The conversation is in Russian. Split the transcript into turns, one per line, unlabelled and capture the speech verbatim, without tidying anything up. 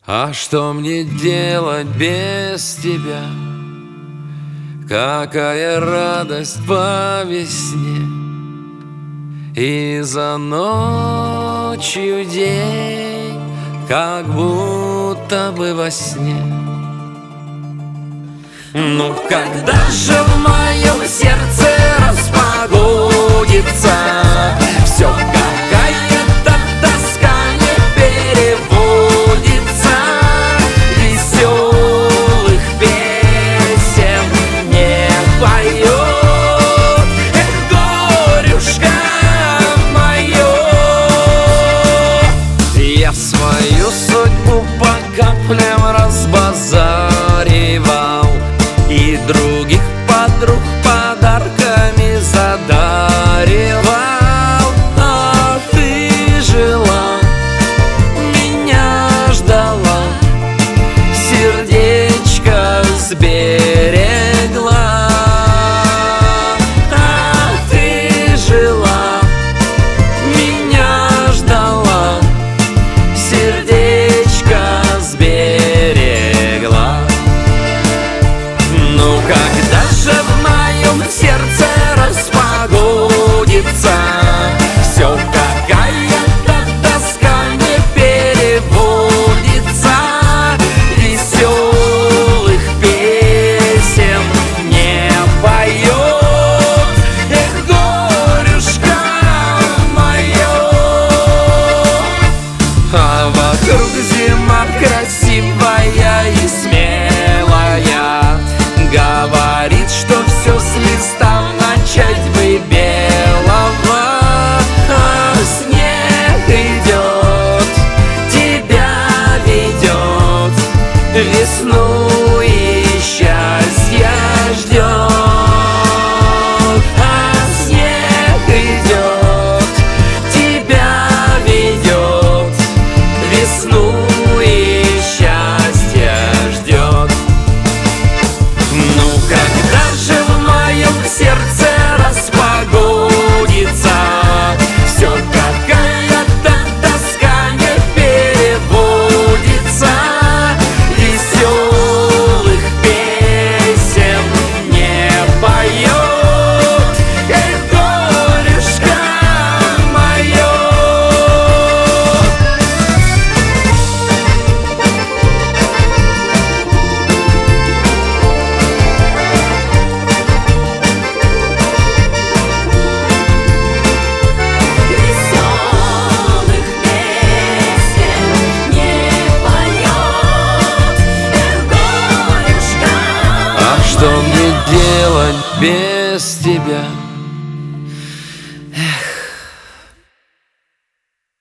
А что мне делать без тебя? Какая радость по весне, и за ночью день, как будто бы во сне. Ну когда же в моем сердце распогодится все, какая-то тоска не переводится, веселых песен не поет. Эх, горюшка мое, я свою судьбу по каплям разбазаривал и других подруг подарками задаривал. А ты жила, меня ждала, сердечко сберегла. А ты жила, меня ждала, сердечко сберегла. Ну когда же в моем сердце распогодится все, какая-то тоска не переводится, веселых песен не поет. Эх, горюшка мое, а вокруг зима красивая и смелая, говорит, что все с листа начать бы белого. А снег идет, тебя ведет, весну и счастья ждет. А снег идет, тебя ведет, весну и счастья ждет. Ну когда же в моем сердце распогодится все, какая-то тоска не переводится, веселых песен не поет. Эх, горюшка мое.
Веселых песен не поет. Эх, горюшка
А что мне делать без тебя?